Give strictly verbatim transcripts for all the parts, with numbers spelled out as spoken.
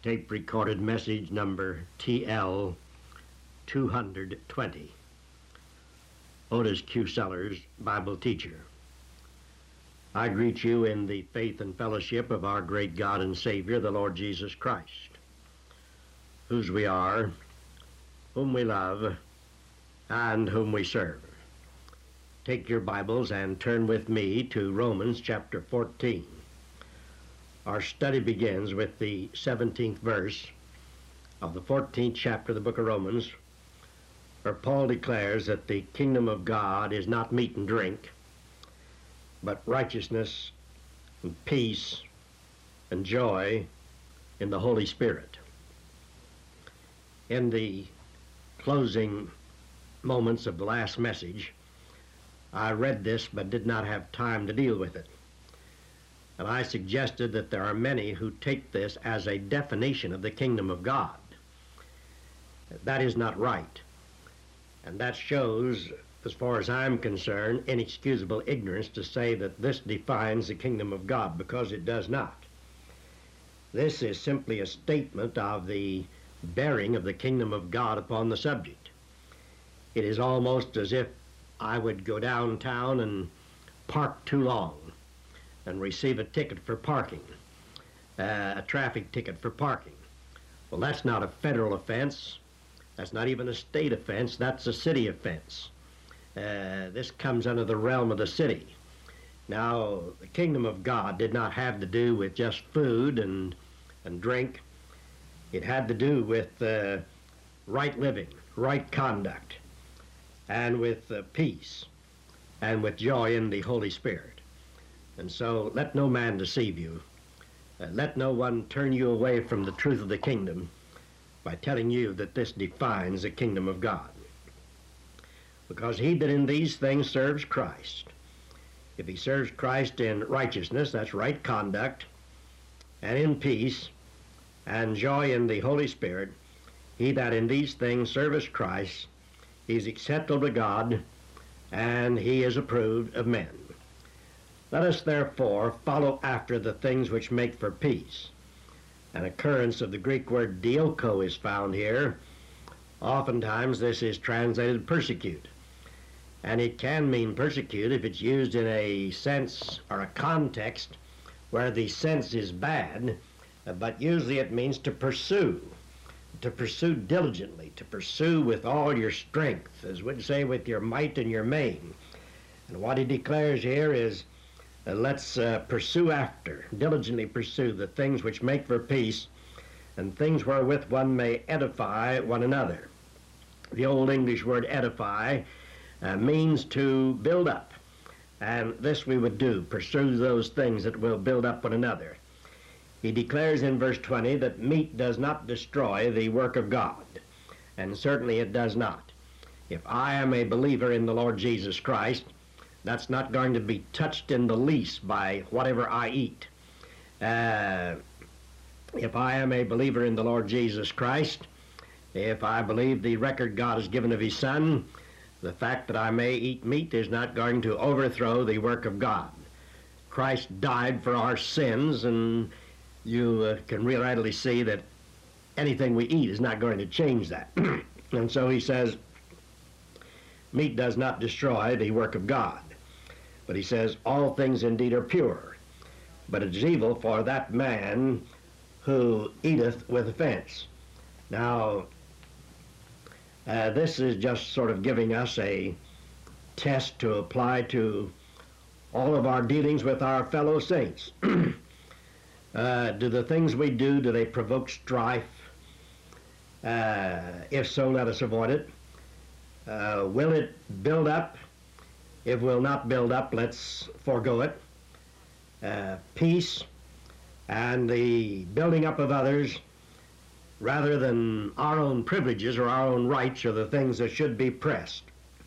tape recorded message number T L two hundred twenty. Otis Q. Sellers, Bible teacher. I greet you in the faith and fellowship of our great God and Savior, the Lord Jesus Christ, whose we are, whom we love, and whom we serve. Take your Bibles and turn with me to Romans chapter fourteen. Our study begins with the seventeenth verse of the fourteenth chapter of the book of Romans, where Paul declares that the kingdom of God is not meat and drink, but righteousness and peace and joy in the Holy Spirit. In the closing moments of the last message, I read this but did not have time to deal with it. And I suggested that there are many who take this as a definition of the kingdom of God. That is not right. And that shows, as far as I'm concerned, inexcusable ignorance to say that this defines the kingdom of God, because it does not. This is simply a statement of the bearing of the kingdom of God upon the subject. It is almost as if I would go downtown and park too long and receive a ticket for parking, uh, a traffic ticket for parking. Well, that's not a federal offense. That's not even a state offense. That's a city offense. Uh, this comes under the realm of the city. Now, the kingdom of God did not have to do with just food and, and drink. It had to do with uh, right living, right conduct, and with uh, peace, and with joy in the Holy Spirit. And so let no man deceive you. Uh, let no one turn you away from the truth of the kingdom by telling you that this defines the kingdom of God. Because he that in these things serves Christ, if he serves Christ in righteousness, that's right conduct, and in peace, and joy in the Holy Spirit, he that in these things serveth Christ, he is acceptable to God, and he is approved of men. Let us therefore follow after the things which make for peace. An occurrence of the Greek word dioko is found here. Oftentimes this is translated persecute. And it can mean persecute if it's used in a sense or a context where the sense is bad, but usually it means to pursue, to pursue diligently, to pursue with all your strength, as we'd say with your might and your main. And what he declares here is, Uh, let's uh, pursue after, diligently pursue the things which make for peace, and things wherewith one may edify one another. The old English word edify uh, means to build up, and this we would do, pursue those things that will build up one another. He declares in verse twenty that meat does not destroy the work of God, and certainly it does not. If I am a believer in the Lord Jesus Christ, that's not going to be touched in the least by whatever I eat. Uh, if I am a believer in the Lord Jesus Christ, if I believe the record God has given of his Son, the fact that I may eat meat is not going to overthrow the work of God. Christ died for our sins, and you uh, can real readily see that anything we eat is not going to change that. And so he says, meat does not destroy the work of God. But he says, all things indeed are pure, but it is evil for that man who eateth with offense. Now, uh, this is just sort of giving us a test to apply to all of our dealings with our fellow saints. uh, do the things we do, do they provoke strife? Uh, if so, let us avoid it. Uh, will it build up? If it will not build up, let's forego it. Uh, peace and the building up of others, rather than our own privileges or our own rights, are the things that should be pressed.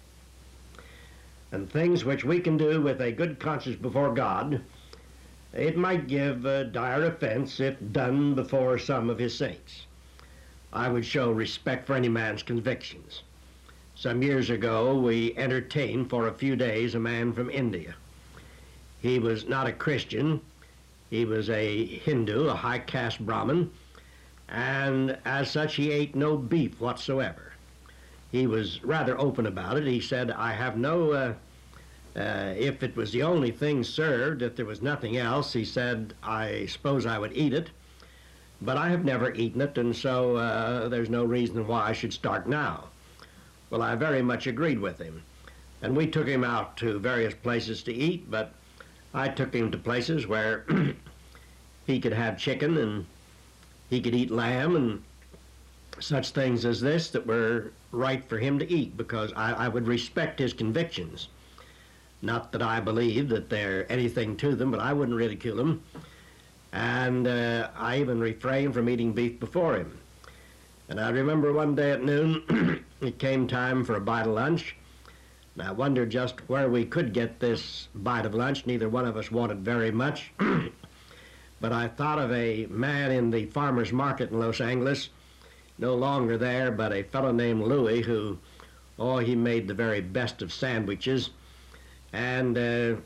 And things which we can do with a good conscience before God, it might give uh, dire offense if done before some of his saints. I would show respect for any man's convictions. Some years ago, we entertained for a few days a man from India. He was not a Christian. He was a Hindu, a high caste Brahmin, and as such he ate no beef whatsoever. He was rather open about it. He said, I have no, uh, uh, if it was the only thing served, if there was nothing else, he said, I suppose I would eat it, but I have never eaten it, and so uh, there's no reason why I should start now. Well, I very much agreed with him, and we took him out to various places to eat, but I took him to places where he could have chicken and he could eat lamb and such things as this that were right for him to eat, because I, I would respect his convictions. Not that I believe that they're anything to them, but I wouldn't ridicule them. And uh, I even refrained from eating beef before him. And I remember one day at noon, it came time for a bite of lunch. And I wondered just where we could get this bite of lunch. Neither one of us wanted very much. But I thought of a man in the farmer's market in Los Angeles, no longer there, but a fellow named Louis, who, oh, he made the very best of sandwiches. And uh,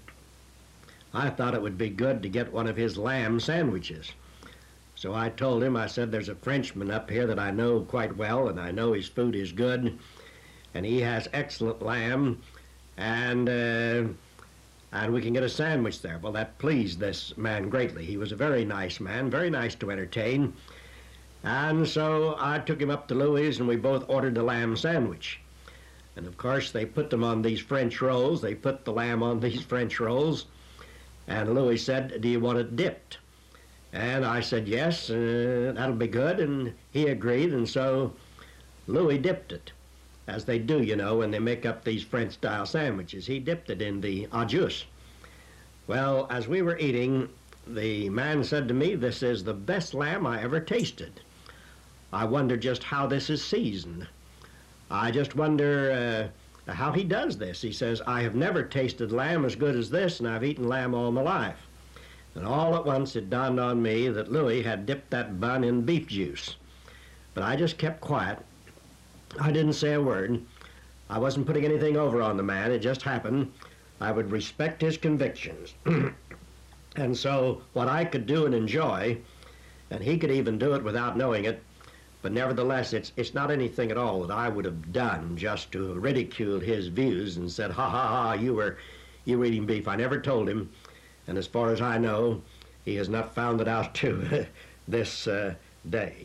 I thought it would be good to get one of his lamb sandwiches. So I told him, I said, there's a Frenchman up here that I know quite well, and I know his food is good, and he has excellent lamb, and uh, and we can get a sandwich there. Well, that pleased this man greatly. He was a very nice man, very nice to entertain. And so I took him up to Louis, and we both ordered a lamb sandwich. And of course, they put them on these French rolls. They put the lamb on these French rolls. And Louis said, do you want it dipped? And I said, yes, uh, that'll be good. And he agreed, and so Louis dipped it, as they do, you know, when they make up these French-style sandwiches. He dipped it in the au jus. Well, as we were eating, the man said to me, this is the best lamb I ever tasted. I wonder just how this is seasoned. I just wonder uh, how he does this. He says, I have never tasted lamb as good as this, and I've eaten lamb all my life. And all at once it dawned on me that Louis had dipped that bun in beef juice. But I just kept quiet. I didn't say a word. I wasn't putting anything over on the man. It just happened. I would respect his convictions. And so what I could do and enjoy, and he could even do it without knowing it, but nevertheless, it's, it's not anything at all that I would have done just to ridicule his views and said, ha, ha, ha, you were, you were eating beef. I never told him, and as far as I know, he has not found it out to this uh, day.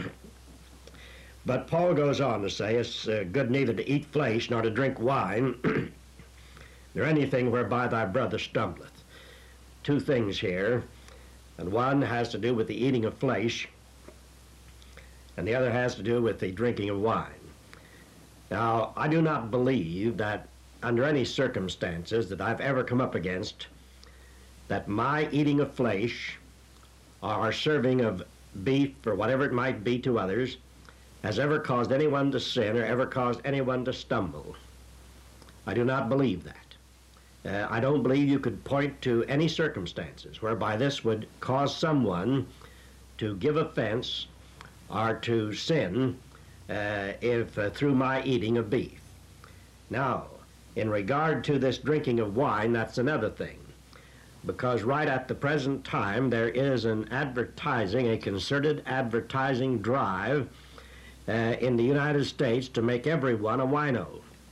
But Paul goes on to say, it's uh, good neither to eat flesh nor to drink wine, nor anything whereby thy brother stumbleth. Two things here, and one has to do with the eating of flesh, and the other has to do with the drinking of wine. Now, I do not believe that under any circumstances that I've ever come up against, that my eating of flesh or serving of beef or whatever it might be to others has ever caused anyone to sin or ever caused anyone to stumble. I do not believe that. Uh, I don't believe you could point to any circumstances whereby this would cause someone to give offense or to sin uh, if uh, through my eating of beef. Now, in regard to this drinking of wine, that's another thing, because right at the present time there is an advertising, a concerted advertising drive uh, in the United States to make everyone a wino.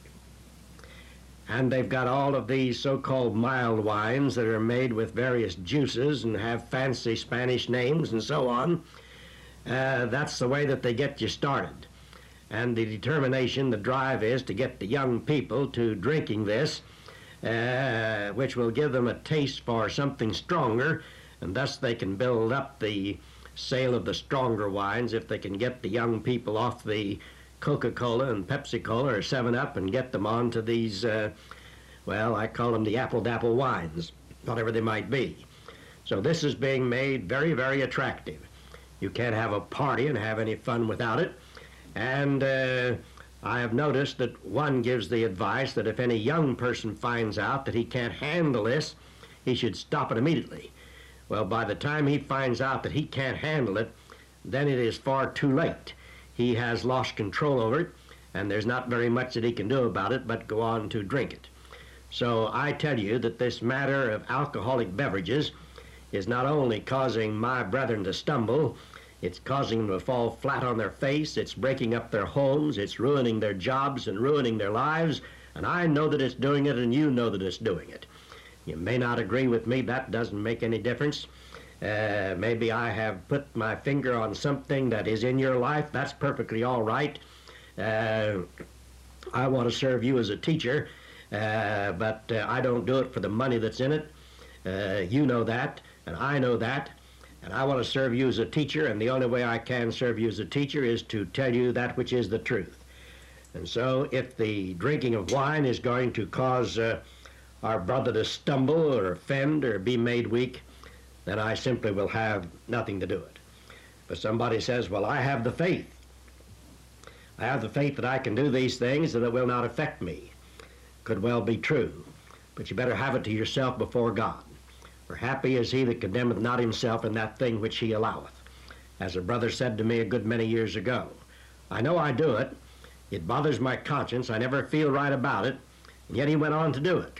And they've got all of these so-called mild wines that are made with various juices and have fancy Spanish names and so on. Uh, that's the way that they get you started. And the determination, the drive is to get the young people to drinking this, uh, which will give them a taste for something stronger, and thus they can build up the sale of the stronger wines if they can get the young people off the Coca-Cola and Pepsi-Cola or seven up and get them on to these, uh, well, I call them the apple-dapple wines, whatever they might be. So this is being made very, very attractive. You can't have a party and have any fun without it. And uh, I have noticed that one gives the advice that if any young person finds out that he can't handle this, he should stop it immediately. Well, by the time he finds out that he can't handle it, then it is far too late. He has lost control over it, and there's not very much that he can do about it but go on to drink it. So I tell you that this matter of alcoholic beverages is not only causing my brethren to stumble, It's causing them to fall flat on their face. It's breaking up their homes. It's ruining their jobs and ruining their lives. And I know that it's doing it, and you know that it's doing it. You may not agree with me. That doesn't make any difference. Uh, maybe I have put my finger on something that is in your life. That's perfectly all right. Uh, I want to serve you as a teacher, uh, but uh, I don't do it for the money that's in it. Uh, you know that, and I know that. And I want to serve you as a teacher, and the only way I can serve you as a teacher is to tell you that which is the truth. And so if the drinking of wine is going to cause uh, our brother to stumble or offend or be made weak, then I simply will have nothing to do it. But somebody says, well, I have the faith. I have the faith that I can do these things and it will not affect me. Could well be true, but you better have it to yourself before God. For happy is he that condemneth not himself in that thing which he alloweth. As a brother said to me a good many years ago, I know I do it. It bothers my conscience. I never feel right about it. And yet he went on to do it.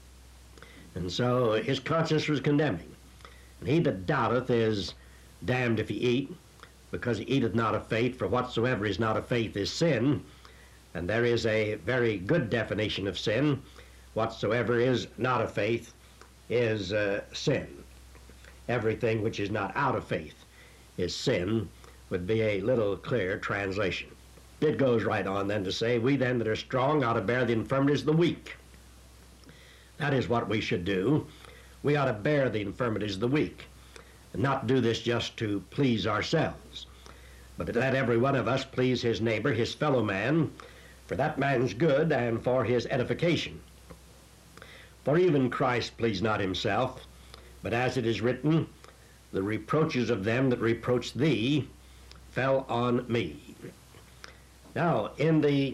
And so his conscience was condemning. And he that doubteth is damned if he eat, because he eateth not of faith, for whatsoever is not of faith is sin. And there is a very good definition of sin. Whatsoever is not of faith is uh, sin. Everything which is not out of faith is sin, would be a little clear translation. It goes right on then to say, we then that are strong ought to bear the infirmities of the weak. That is what we should do. We ought to bear the infirmities of the weak, and not do this just to please ourselves, but to let every one of us please his neighbor, his fellow man, for that man's good and for his edification. For even Christ pleased not himself, but as it is written, the reproaches of them that reproached thee fell on me. Now, in the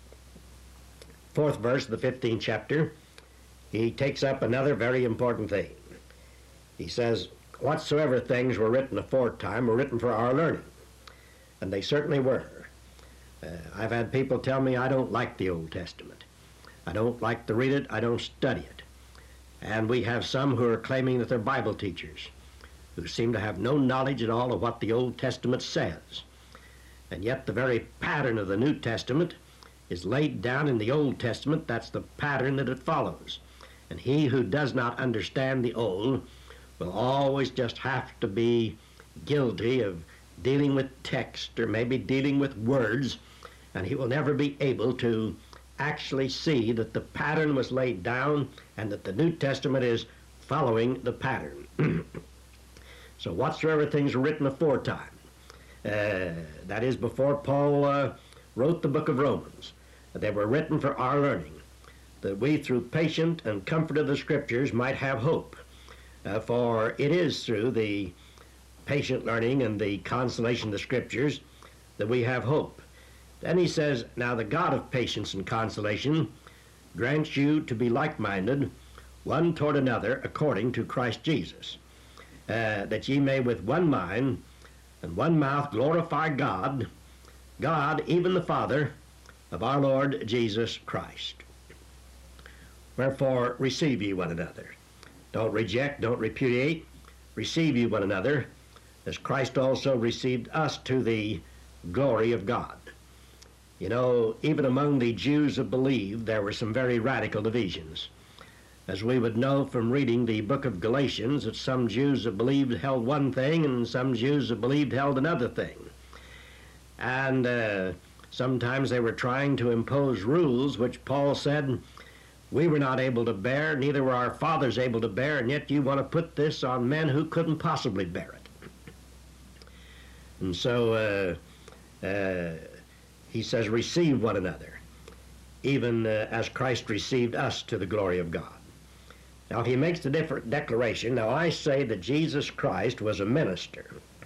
fourth verse of the fifteenth chapter, he takes up another very important thing. He says, whatsoever things were written aforetime were written for our learning. And they certainly were. Uh, I've had people tell me I don't like the Old Testament. I don't like to read it. I don't study it. And we have some who are claiming that they're Bible teachers, who seem to have no knowledge at all of what the Old Testament says. And yet the very pattern of the New Testament is laid down in the Old Testament. That's the pattern that it follows. And he who does not understand the Old will always just have to be guilty of dealing with text or maybe dealing with words, and he will never be able to actually see that the pattern was laid down and that the New Testament is following the pattern. So whatsoever things were written aforetime, uh, that is before Paul uh, wrote the book of Romans, they were written for our learning, that we through patient and comfort of the Scriptures might have hope. Uh, for it is through the patient learning and the consolation of the Scriptures that we have hope. Then he says, now the God of patience and consolation grants you to be like-minded one toward another according to Christ Jesus, uh, that ye may with one mind and one mouth glorify God, God, even the Father of our Lord Jesus Christ. Wherefore receive ye one another. Don't reject, don't repudiate. Receive ye one another, as Christ also received us to the glory of God. You know, even among the Jews that believed, there were some very radical divisions. As we would know from reading the book of Galatians, that some Jews that believed held one thing and some Jews that believed held another thing. And uh, sometimes they were trying to impose rules which Paul said we were not able to bear, neither were our fathers able to bear, and yet you want to put this on men who couldn't possibly bear it. And so uh, uh, he says, receive one another, even uh, as Christ received us to the glory of God. Now he makes the different declaration. Now I say that Jesus Christ was a minister.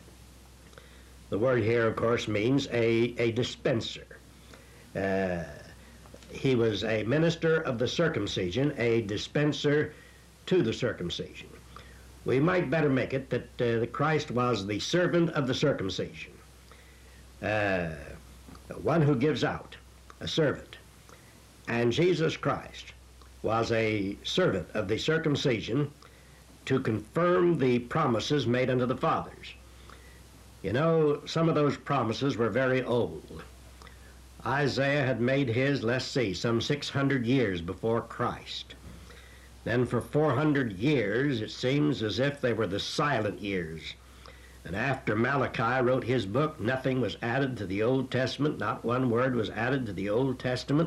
The word here, of course, means a, a dispenser. Uh, he was a minister of the circumcision, a dispenser to the circumcision. We might better make it that uh, the Christ was the servant of the circumcision, uh, one who gives out, a servant. And Jesus Christ was a servant of the circumcision to confirm the promises made unto the fathers. You know, some of those promises were very old. Isaiah had made his, let's see, some six hundred years before Christ. Then for four hundred years, it seems as if they were the silent years. And after Malachi wrote his book, nothing was added to the Old Testament. Not one word was added to the Old Testament.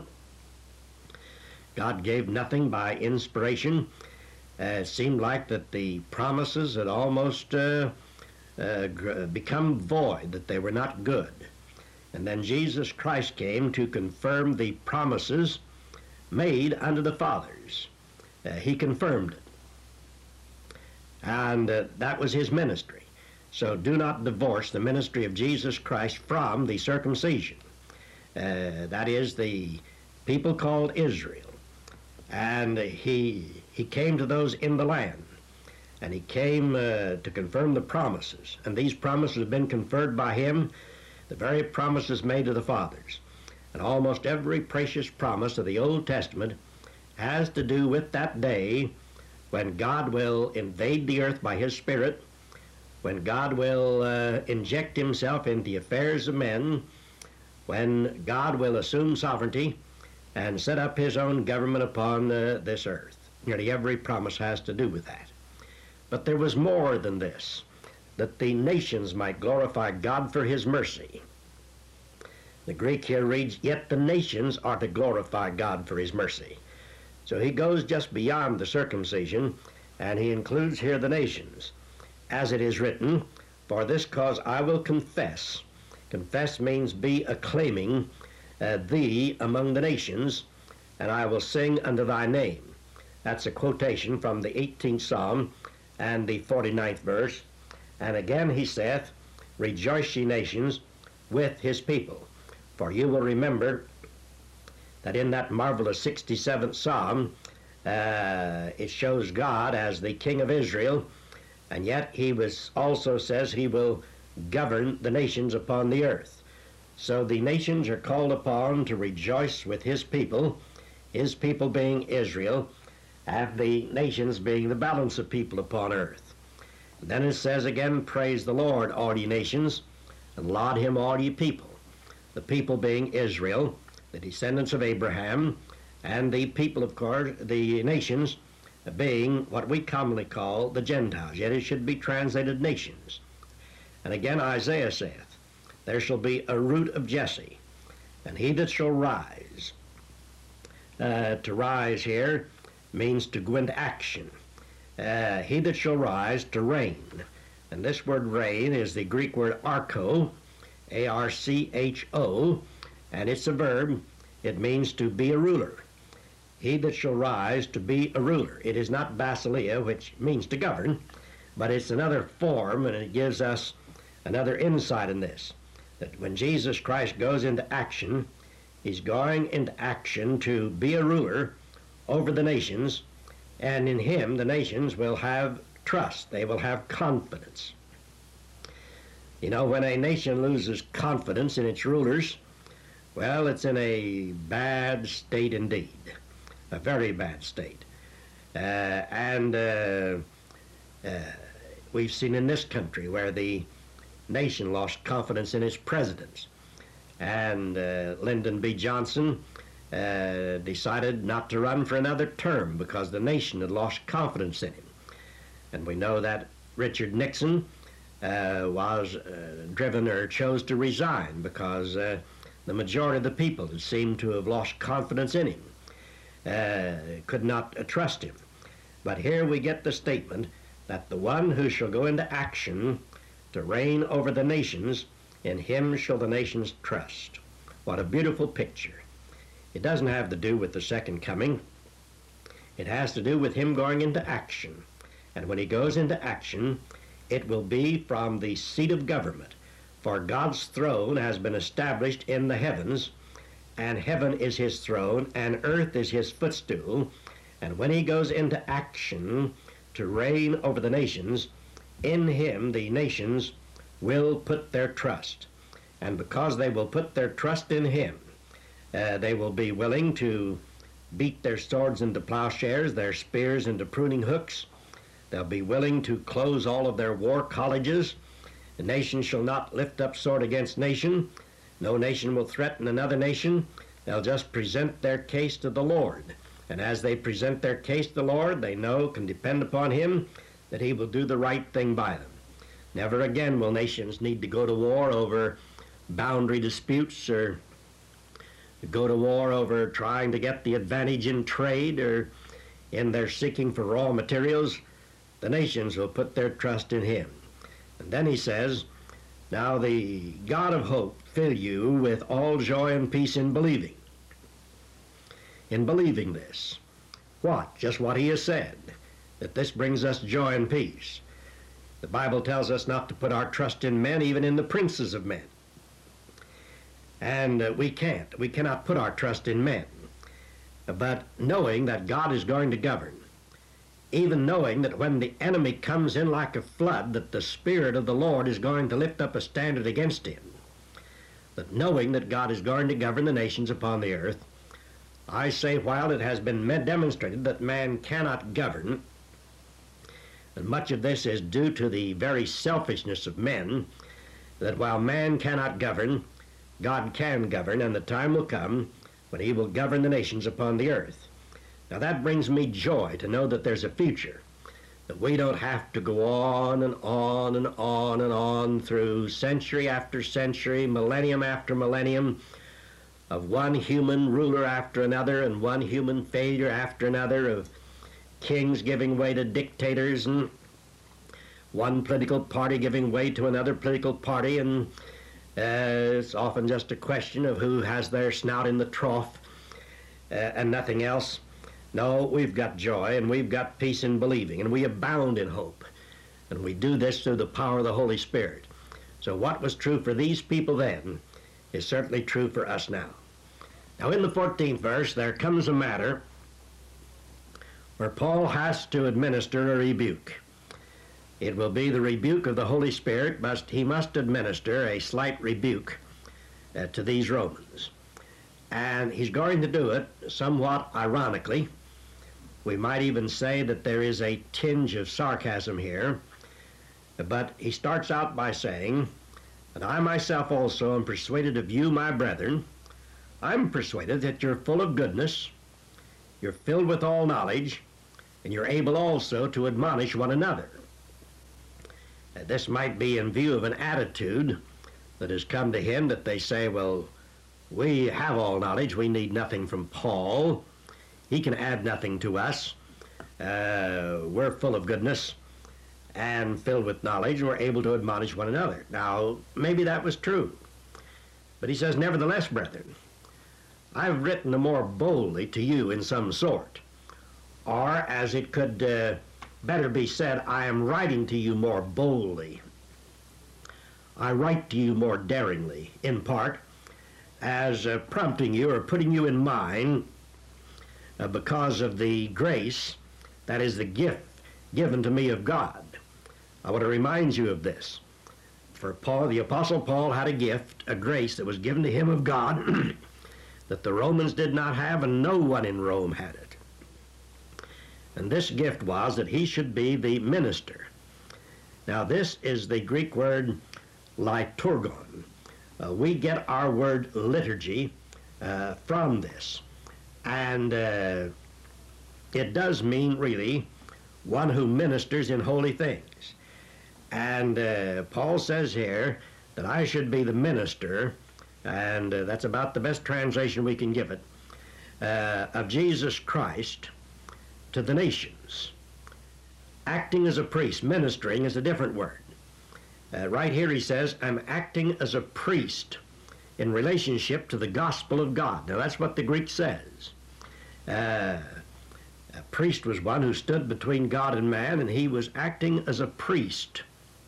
God gave nothing by inspiration. Uh, it seemed like that the promises had almost uh, uh, become void, that they were not good. And then Jesus Christ came to confirm the promises made unto the fathers. Uh, he confirmed it. And uh, that was his ministry. So do not divorce the ministry of Jesus Christ from the circumcision. Uh, that is the people called Israel. And he, he came to those in the land. And he came uh, to confirm the promises. And these promises have been conferred by him, the very promises made to the fathers. And almost every precious promise of the Old Testament has to do with that day when God will invade the earth by his Spirit, when God will uh, inject himself into the affairs of men, when God will assume sovereignty and set up his own government upon uh, this earth. Nearly every promise has to do with that. But there was more than this, that the nations might glorify God for his mercy. The Greek here reads, yet the nations are to glorify God for his mercy. So he goes just beyond the circumcision, and he includes here the nations. As it is written, for this cause I will confess. Confess means be acclaiming uh, thee among the nations, and I will sing unto thy name. That's a quotation from the eighteenth Psalm and the forty-ninth verse. And again he saith, rejoice ye nations with his people. For you will remember that in that marvelous sixty-seventh Psalm, uh, it shows God as the King of Israel, and yet he was also says he will govern the nations upon the earth. So the nations are called upon to rejoice with his people, his people being Israel, and the nations being the balance of people upon earth. And then it says again, praise the Lord, all ye nations, and laud him, all ye people. The people being Israel, the descendants of Abraham, and the people, of course, the nations being what we commonly call the Gentiles, yet it should be translated nations. And again Isaiah saith, there shall be a root of Jesse, and he that shall rise. Uh, to rise here means to go into action. Uh, he that shall rise to reign. And this word reign is the Greek word archo, A R C H O, and it's a verb. It means to be a ruler. He that shall rise to be a ruler. It is not basileia, which means to govern, but it's another form, and it gives us another insight in this, that when Jesus Christ goes into action, he's going into action to be a ruler over the nations, and in him the nations will have trust. They will have confidence. You know, when a nation loses confidence in its rulers, well, it's in a bad state indeed, a very bad state. Uh, and uh, uh, we've seen in this country where the nation lost confidence in its presidents. And uh, Lyndon B. Johnson uh, decided not to run for another term because the nation had lost confidence in him. And we know that Richard Nixon uh, was uh, driven or chose to resign because uh, the majority of the people had seemed to have lost confidence in him, uh, could not uh, trust him. But here we get the statement that the one who shall go into action to reign over the nations, in him shall the nations trust. What a beautiful picture. It doesn't have to do with the second coming. It has to do with him going into action. And when he goes into action, it will be from the seat of government. For God's throne has been established in the heavens, and heaven is his throne, and earth is his footstool. And when he goes into action to reign over the nations, in him the nations will put their trust. And because they will put their trust in him, uh, they will be willing to beat their swords into plowshares, their spears into pruning hooks. They'll be willing to close all of their war colleges. The nation shall not lift up sword against nation. No nation will threaten another nation. They'll just present their case to the Lord. And as they present their case to the Lord, they know, can depend upon him, that he will do the right thing by them. Never again will nations need to go to war over boundary disputes, or go to war over trying to get the advantage in trade or in their seeking for raw materials. The nations will put their trust in him. And then he says, now the God of hope fill you with all joy and peace in believing. In believing this. What? Just what he has said, that this brings us joy and peace. The Bible tells us not to put our trust in men, even in the princes of men. And uh, we can't. We cannot put our trust in men. But knowing that God is going to govern, even knowing that when the enemy comes in like a flood, that the Spirit of the Lord is going to lift up a standard against him, but knowing that God is going to govern the nations upon the earth, I say, while it has been demonstrated that man cannot govern, and much of this is due to the very selfishness of men, that while man cannot govern, God can govern, and the time will come when he will govern the nations upon the earth. Now that brings me joy to know that there's a future, that we don't have to go on and on and on and on through century after century, millennium after millennium, of one human ruler after another and one human failure after another, of kings giving way to dictators and one political party giving way to another political party, and uh, it's often just a question of who has their snout in the trough uh, and nothing else. No, we've got joy and we've got peace in believing, and we abound in hope, and we do this through the power of the Holy Spirit. So what was true for these people then is certainly true for us now. Now in the fourteenth verse there comes a matter where Paul has to administer a rebuke. It will be the rebuke of the Holy Spirit, but he must administer a slight rebuke uh, to these Romans. And he's going to do it somewhat ironically. We might even say that there is a tinge of sarcasm here, but he starts out by saying, and I myself also am persuaded of you, my brethren. I'm persuaded that you're full of goodness, you're filled with all knowledge, and you're able also to admonish one another. Uh, this might be in view of an attitude that has come to him, that they say, well, we have all knowledge, we need nothing from Paul. He can add nothing to us. Uh, we're full of goodness and filled with knowledge, and we're able to admonish one another. Now, maybe that was true. But he says, nevertheless, brethren, I've written the more boldly to you in some sort. Or, as it could uh, better be said, I am writing to you more boldly. I write to you more daringly, in part, as uh, prompting you or putting you in mind uh, because of the grace, that is the gift given to me of God. I want to remind you of this. For Paul, the Apostle Paul had a gift, a grace that was given to him of God that the Romans did not have, and no one in Rome had it. And this gift was that he should be the minister. Now this is the Greek word liturgon. Uh, we get our word liturgy uh, from this. And uh, it does mean really one who ministers in holy things. And uh, Paul says here that I should be the minister, and uh, that's about the best translation we can give it, uh, of Jesus Christ to the nations. Acting as a priest, ministering is a different word. Uh, right here he says, I'm acting as a priest in relationship to the gospel of God. Now that's what the Greek says. Uh, a priest was one who stood between God and man, and he was acting as a priest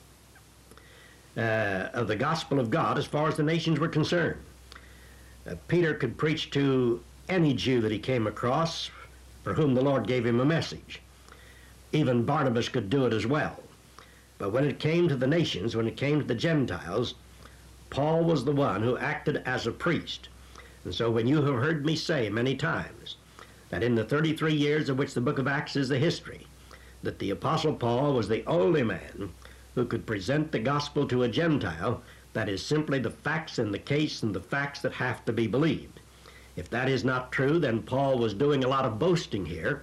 uh, of the gospel of God as far as the nations were concerned. Uh, Peter could preach to any Jew that he came across for whom the Lord gave him a message. Even Barnabas could do it as well. But when it came to the nations, when it came to the Gentiles, Paul was the one who acted as a priest. And so when you have heard me say many times that in the thirty-three years of which the book of Acts is the history, that the Apostle Paul was the only man who could present the gospel to a Gentile that is simply the facts in the case and the facts that have to be believed. If that is not true, then Paul was doing a lot of boasting here.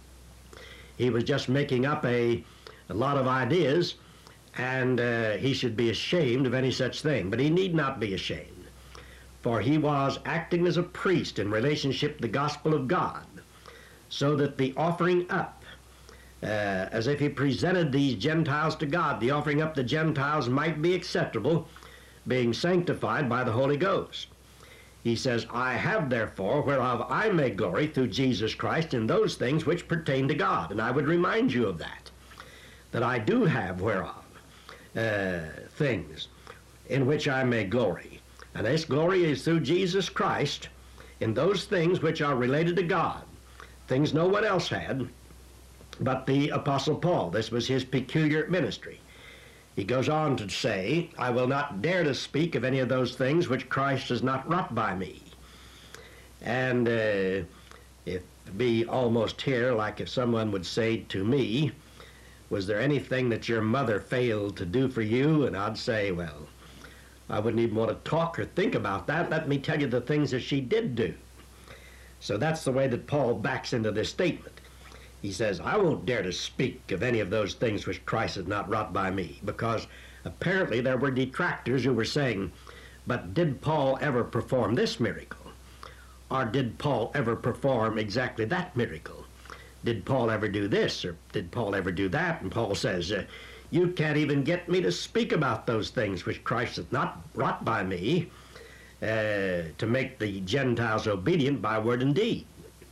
He was just making up a, a lot of ideas, and uh, he should be ashamed of any such thing. But he need not be ashamed, for he was acting as a priest in relationship to the gospel of God, so that the offering up, uh, as if he presented these Gentiles to God, the offering up the Gentiles might be acceptable, being sanctified by the Holy Ghost. He says, I have therefore whereof I may glory through Jesus Christ in those things which pertain to God. And I would remind you of that, that I do have whereof uh, things in which I may glory. And this glory is through Jesus Christ in those things which are related to God, things no one else had but the Apostle Paul. This was his peculiar ministry. He goes on to say, I will not dare to speak of any of those things which Christ has not wrought by me. And uh, it be almost here like if someone would say to me, was there anything that your mother failed to do for you? And I'd say, well, I wouldn't even want to talk or think about that. Let me tell you the things that she did do. So that's the way that Paul backs into this statement. He says, I won't dare to speak of any of those things which Christ has not wrought by me, because apparently there were detractors who were saying, but did Paul ever perform this miracle? Or did Paul ever perform exactly that miracle? Did Paul ever do this, or did Paul ever do that? And Paul says, uh, you can't even get me to speak about those things which Christ hath not wrought by me, uh, to make the Gentiles obedient by word and deed.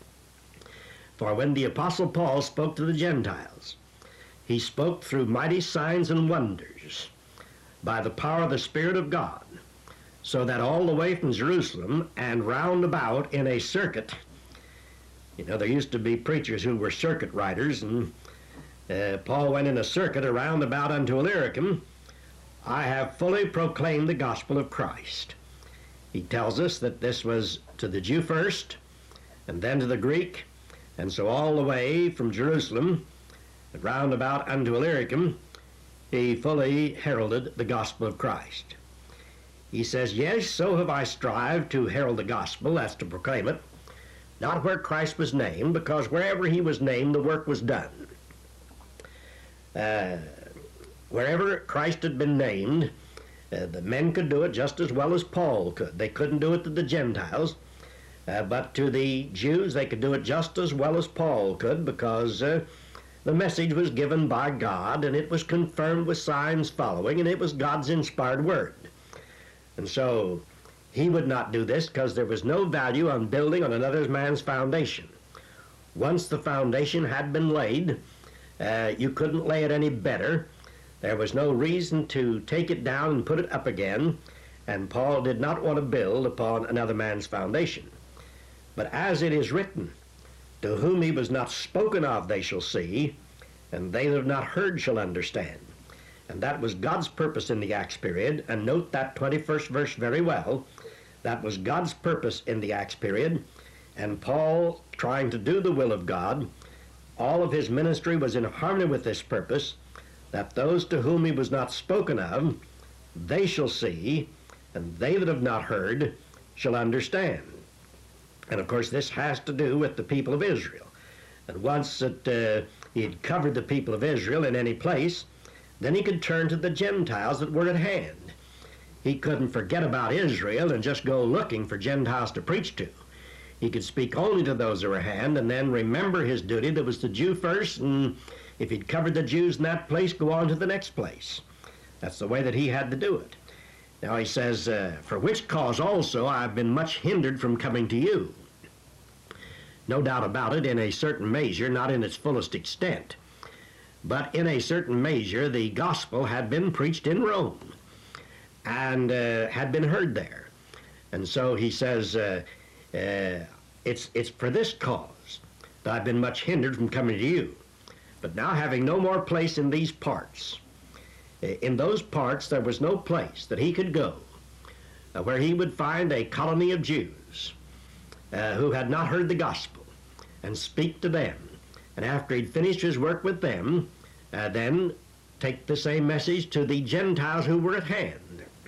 For when the Apostle Paul spoke to the Gentiles, he spoke through mighty signs and wonders by the power of the Spirit of God, so that all the way from Jerusalem and round about in a circuit, you know, there used to be preachers who were circuit riders, and uh, Paul went in a circuit around about unto Illyricum, I have fully proclaimed the gospel of Christ. He tells us that this was to the Jew first, and then to the Greek, and so all the way from Jerusalem, round about unto Illyricum, he fully heralded the gospel of Christ. He says, yes, so have I strived to herald the gospel, that's to proclaim it, not where Christ was named, because wherever he was named, the work was done. Uh, wherever Christ had been named, uh, the men could do it just as well as Paul could. They couldn't do it to the Gentiles. Uh, but to the Jews, they could do it just as well as Paul could, because uh, the message was given by God, and it was confirmed with signs following, and it was God's inspired word. And so he would not do this because there was no value on building on another man's foundation. Once the foundation had been laid, uh, you couldn't lay it any better. There was no reason to take it down and put it up again, and Paul did not want to build upon another man's foundation. But as it is written, to whom he was not spoken of they shall see, and they that have not heard shall understand. And that was God's purpose in the Acts period. And note that twenty-first verse very well. That was God's purpose in the Acts period. And Paul, trying to do the will of God, all of his ministry was in harmony with this purpose, that those to whom he was not spoken of, they shall see, and they that have not heard shall understand. And of course this has to do with the people of Israel. And once that uh, he had covered the people of Israel in any place, then he could turn to the Gentiles that were at hand. He couldn't forget about Israel and just go looking for Gentiles to preach to. He could speak only to those that were at hand, and then remember his duty that was the Jew first, and if he'd covered the Jews in that place, go on to the next place. That's the way that he had to do it. Now he says, uh, for which cause also I've been much hindered from coming to you. No doubt about it, in a certain measure, not in its fullest extent, but in a certain measure the gospel had been preached in Rome and uh, had been heard there. And so he says, uh, uh, it's, it's for this cause that I've been much hindered from coming to you. But now having no more place in these parts, in those parts there was no place that he could go uh, where he would find a colony of Jews uh, who had not heard the gospel, and speak to them. And after he'd finished his work with them, uh, then take the same message to the Gentiles who were at hand.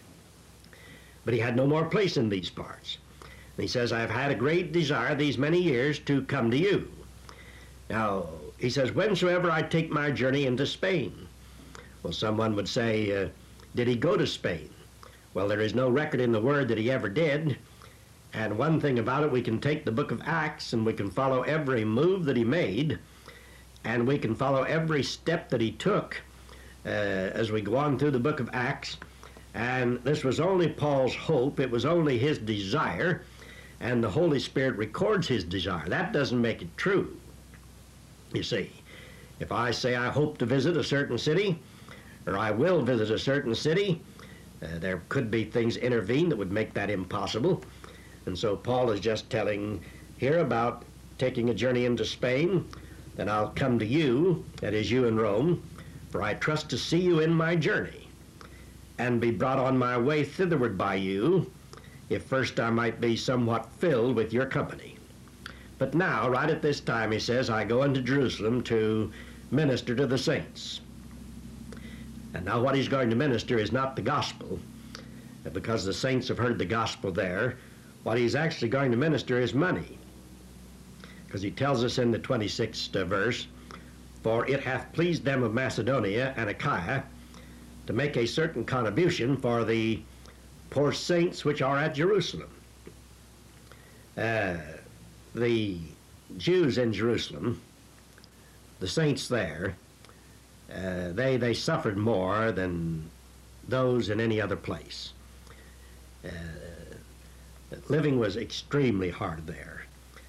But he had no more place in these parts. And he says, I've had a great desire these many years to come to you. Now, he says, whensoever I take my journey into Spain. Well, someone would say, uh, did he go to Spain? Well, there is no record in the Word that he ever did. And one thing about it, we can take the book of Acts and we can follow every move that he made, and we can follow every step that he took uh, as we go on through the book of Acts. And this was only Paul's hope. It was only his desire, and the Holy Spirit records his desire. That doesn't make it true. You see, if I say I hope to visit a certain city, or I will visit a certain city, uh, there could be things intervene that would make that impossible. And so Paul is just telling here about taking a journey into Spain. Then I'll come to you, that is you in Rome, for I trust to see you in my journey, and be brought on my way thitherward by you, if first I might be somewhat filled with your company. But now, right at this time, he says, I go into Jerusalem to minister to the saints. And now what he's going to minister is not the gospel, because the saints have heard the gospel there. What he's actually going to minister is money. Because he tells us in the twenty-sixth verse, for it hath pleased them of Macedonia and Achaia to make a certain contribution for the poor saints which are at Jerusalem. Uh, the Jews in Jerusalem, the saints there, uh, they, they suffered more than those in any other place. Uh, living was extremely hard there.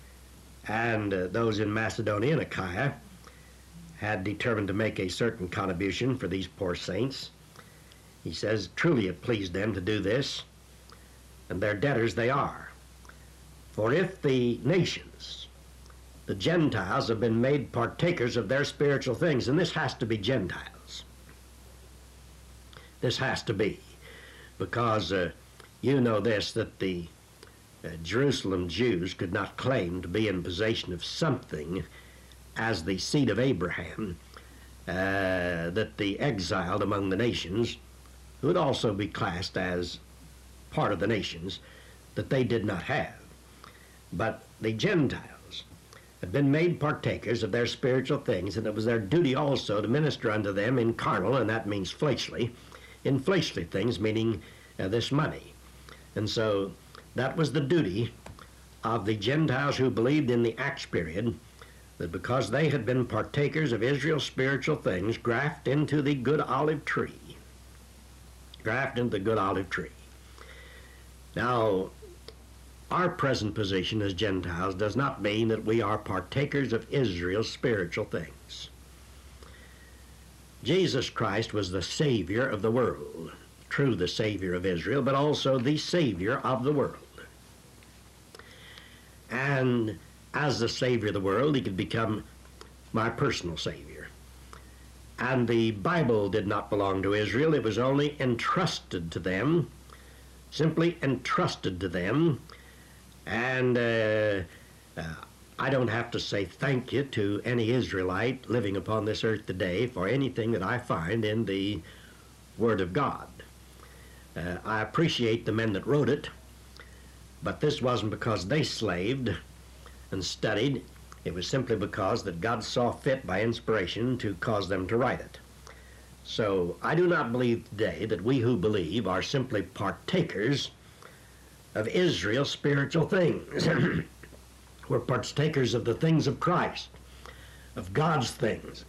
And uh, those in Macedonia and Achaia had determined to make a certain contribution for these poor saints. He says, truly it pleased them to do this, and their debtors they are. For if the nations, the Gentiles, have been made partakers of their spiritual things, and this has to be Gentiles. This has to be, because uh, you know this, that the uh, Jerusalem Jews could not claim to be in possession of something as the seed of Abraham, uh, that the exiled among the nations, who would also be classed as part of the nations, that they did not have. But the Gentiles had been made partakers of their spiritual things, and it was their duty also to minister unto them in carnal, and that means fleshly, in fleshly things, meaning uh, this money. And so that was the duty of the Gentiles who believed in the Acts period, that because they had been partakers of Israel's spiritual things, graft into the good olive tree. Graft into the good olive tree. Now, our present position as Gentiles does not mean that we are partakers of Israel's spiritual things. Jesus Christ was the Savior of the world. True, the Savior of Israel, but also the Savior of the world. And as the Savior of the world, he could become my personal Savior. And the Bible did not belong to Israel. It was only entrusted to them, simply entrusted to them. And uh, uh, I don't have to say thank you to any Israelite living upon this earth today for anything that I find in the Word of God. Uh, I appreciate the men that wrote it, but this wasn't because they slaved and studied. It was simply because that God saw fit by inspiration to cause them to write it. So I do not believe today that we who believe are simply partakers of Israel's spiritual things. We're partakers of the things of Christ, of God's things.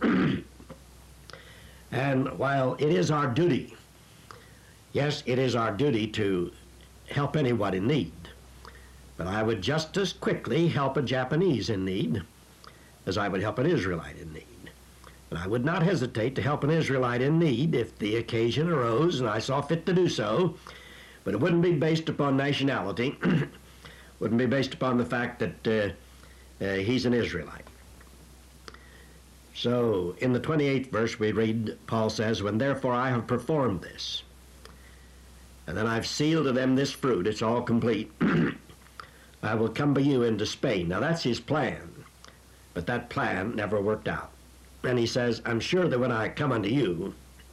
And while it is our duty, yes, it is our duty to help anyone in need, but I would just as quickly help a Japanese in need as I would help an Israelite in need. And I would not hesitate to help an Israelite in need if the occasion arose and I saw fit to do so, but it wouldn't be based upon nationality, wouldn't be based upon the fact that uh, uh, he's an Israelite. So in the twenty-eighth verse we read, Paul says, when therefore I have performed this, and then I've sealed to them this fruit, it's all complete, I will come by you into Spain. Now that's his plan, but that plan never worked out. And he says, I'm sure that when I come unto you,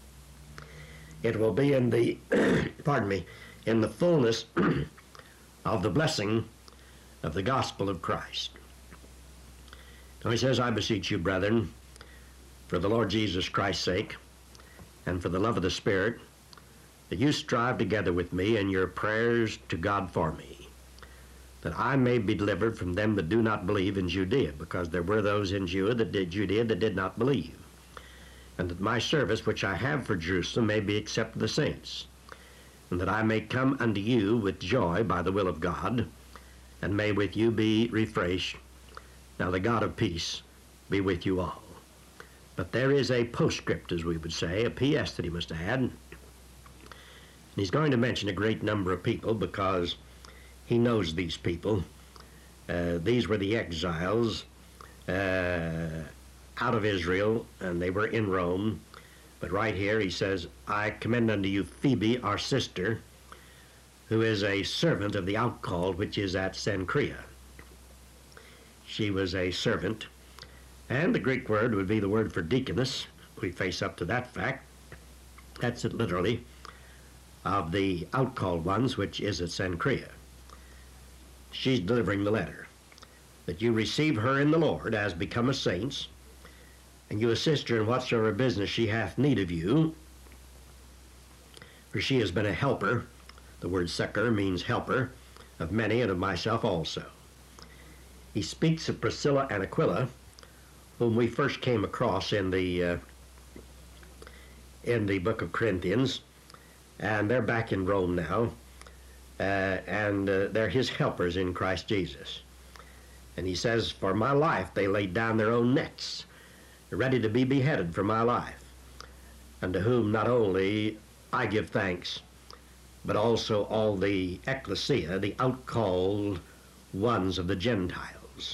It will be in the, pardon me, in the fullness of the blessing of the gospel of Christ. Now he says, I beseech you, brethren, for the Lord Jesus Christ's sake, and for the love of the Spirit, that you strive together with me in your prayers to God for me, that I may be delivered from them that do not believe in Judea, because there were those in Judea that did Judea that did not believe, and that my service which I have for Jerusalem may be accepted of the saints, and that I may come unto you with joy by the will of God, and may with you be refreshed. Now the God of peace be with you all. But there is a postscript, as we would say, a P S that he must add. And he's going to mention a great number of people because he knows these people. Uh, these were the exiles uh, out of Israel, and they were in Rome. But right here he says, I commend unto you Phoebe, our sister, who is a servant of the outcalled, which is at Cenchrea. She was a servant, and the Greek word would be the word for deaconess. We face up to that fact. That's it literally, of the outcalled ones, which is at Cenchrea. She's delivering the letter, that you receive her in the Lord as become a saints, and you assist her in whatsoever business she hath need of you, for she has been a helper. The word succor means helper of many, and of myself also. He speaks of Priscilla and Aquila, whom we first came across in the uh, in the book of Corinthians, and they're back in Rome now, uh, and uh, they're his helpers in Christ Jesus. And he says, for my life they laid down their own necks, ready to be beheaded for my life, unto whom not only I give thanks, but also all the ecclesia, the outcalled ones of the Gentiles.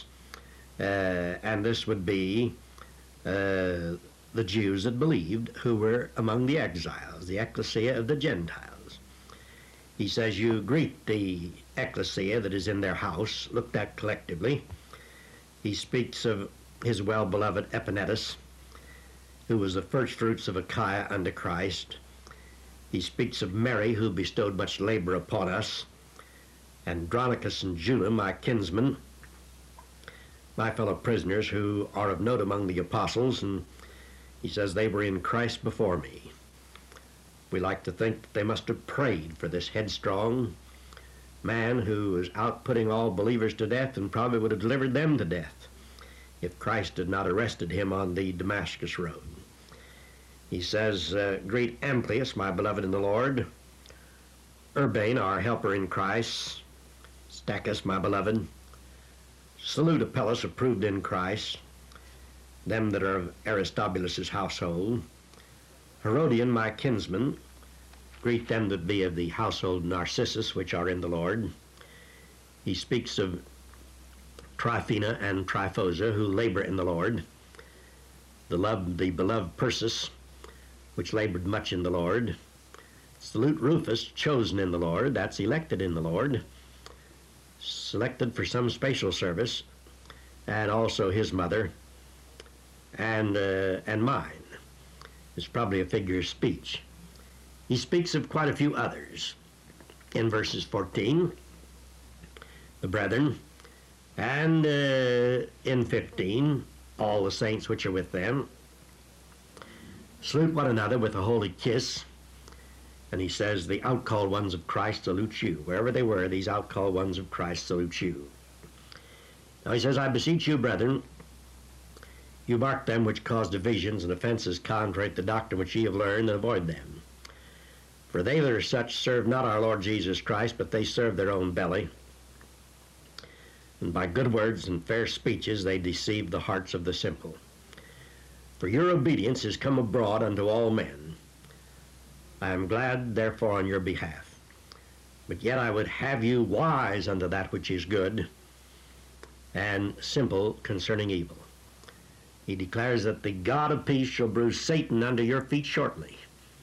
Uh, and this would be uh, the Jews that believed, who were among the exiles, the ecclesia of the Gentiles. He says, you greet the ecclesia that is in their house, looked at collectively. He speaks of his well-beloved Epaenetus, who was the first fruits of Achaia unto Christ. He speaks of Mary, who bestowed much labor upon us, Andronicus and Judah, my kinsmen, my fellow prisoners, who are of note among the apostles, and he says they were in Christ before me. We like to think that they must have prayed for this headstrong man who was out putting all believers to death, and probably would have delivered them to death if Christ had not arrested him on the Damascus road. He says, uh, greet Amplias, my beloved in the Lord, Urbane, our helper in Christ, Stachys, my beloved, salute Apelles, approved in Christ, them that are of Aristobulus' household, Herodian, my kinsman, greet them that be of the household Narcissus, which are in the Lord. He speaks of Tryphena and Tryphosa, who labor in the Lord, the, love, the beloved Persis, which labored much in the Lord. Salute Rufus, chosen in the Lord, that's elected in the Lord, selected for some special service, and also his mother, and, uh, and mine. It's probably a figure of speech. He speaks of quite a few others in verses fourteen, the brethren, and uh, in fifteen, all the saints which are with them. Salute one another with a holy kiss. And he says, the outcalled ones of Christ salute you. Wherever they were, these outcalled ones of Christ salute you. Now he says, I beseech you, brethren, you mark them which cause divisions and offenses contrary to the doctrine which ye have learned, and avoid them. For they that are such serve not our Lord Jesus Christ, but they serve their own belly. And by good words and fair speeches they deceive the hearts of the simple. For your obedience is come abroad unto all men. I am glad, therefore, on your behalf. But yet I would have you wise unto that which is good, and simple concerning evil. He declares that the God of peace shall bruise Satan under your feet shortly.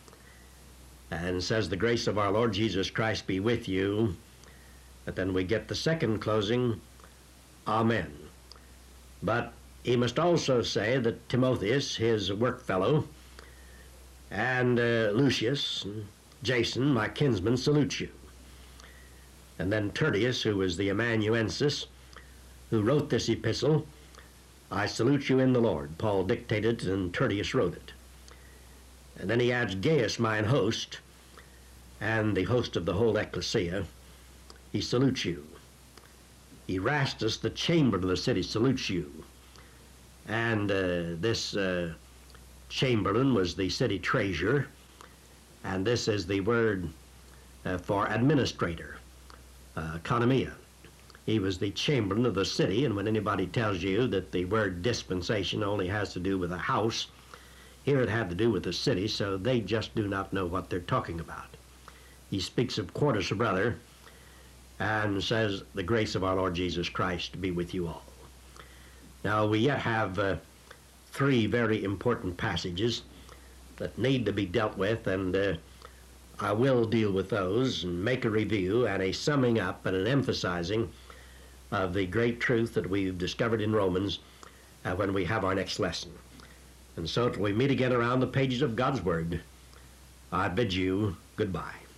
And says, the grace of our Lord Jesus Christ be with you. But then we get the second closing, Amen. But he must also say that Timotheus, his work fellow, And uh, Lucius and Jason, my kinsmen, salute you. And then Tertius, who was the amanuensis, who wrote this epistle, I salute you in the Lord. Paul dictated and Tertius wrote it. And then he adds Gaius, mine host, and the host of the whole ecclesia, he salutes you. Erastus, the chamberlain of the city, salutes you. And uh, this uh, chamberlain was the city treasurer, and this is the word uh, for administrator, uh, economia. He was the chamberlain of the city, and when anybody tells you that the word dispensation only has to do with a house, here it had to do with the city, so they just do not know what they're talking about. He speaks of Quartus, a brother, and says, the grace of our Lord Jesus Christ be with you all. Now, we yet have uh, three very important passages that need to be dealt with, and uh, I will deal with those and make a review and a summing up and an emphasizing of the great truth that we've discovered in Romans uh, when we have our next lesson. And so till we meet again around the pages of God's Word, I bid you goodbye.